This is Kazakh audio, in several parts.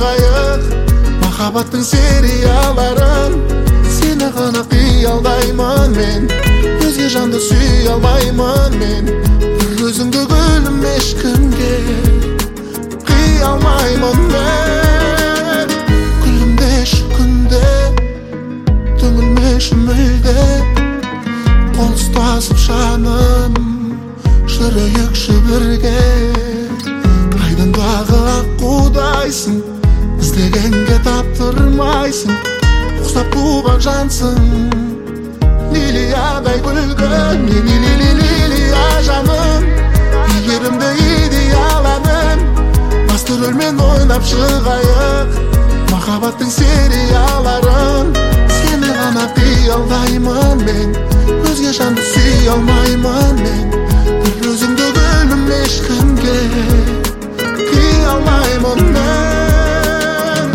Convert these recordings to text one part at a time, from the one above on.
шығайық, махаббаттың серияларын. Сені ғана қиялдаймын мен, өзге жанды сүй алмаймын мен. Бір өзіңді гүлім ешкімге қия алмаймын мен. Күлімдеші күнде, түңілмеші мүлде, қол ұстасып жаным, жүрейікші бірге. Айдың дағы аққудайсың, іздегенге таптырмайсың, ұқсап туған жансың, лилиядай гүлгін. Лилия жаным, игерімді идеаланым, басты рөлмен ойнап шығайық, махаббаттың серияларын. Сені ғана қиялдаймын мен, өзге жанды сүй алмаймын мен. Бір өзіңді гүлім ешкімге қия алмаймын мен.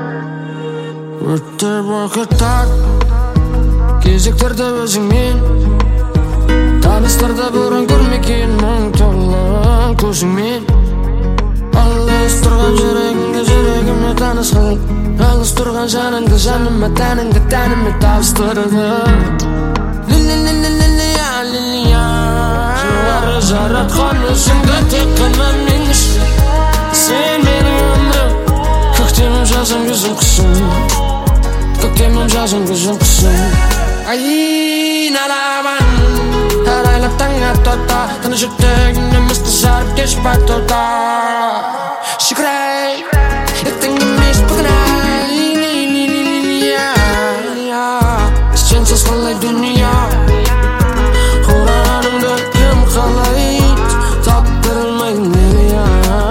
Өтер уақыттар, кезектерді өзіңмен, таныстырды бұрын көрмеген мұң толы көзіңмен. Алыс тұрған жүрегіңді жүрегіме таныс қыл, алыс тұрған жаныңды жаныма, тәніңді тәніме табыстырды. Лилия, жаратқан өзіңді тек қана мен үшін. Сен менің өмірім, көктемім жазым күзім қысым, көктемім жазым күзім қысым. Айналабан, арайлап таң атота, тыныш жүрегімді мысты жарып кеш батота. Шықырай, ертең емес бүгін ай. Сенсіз қалай дүния, ұраныңды кім қалайды, таптырмайды Лилия.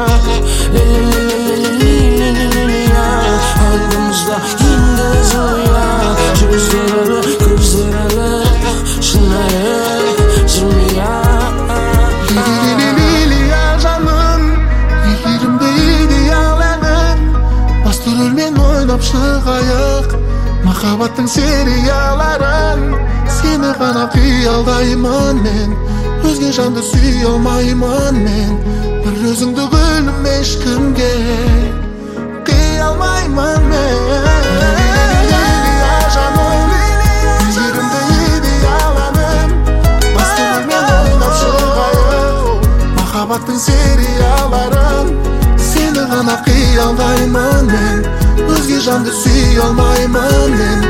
Алдымызда енді зоя, жүздері көздері шынайы жүрмей. Лилия жаным, игерімді идеаланым, басты рөлмен ойнап шығайық, махаббаттың серияларын. Сені ғана қиялдаймын мен, өзге жанды сүй алмаймын мен. Бір өзіңді гүлім ешкімге қия алмаймын мен. Лилия жаным, игерімді идеаланым, басты рөлмен ойнап шығайық, махаббаттың серияларын. Сені ғана қиялдаймын мен, өзге жанды сүй алмаймын мен.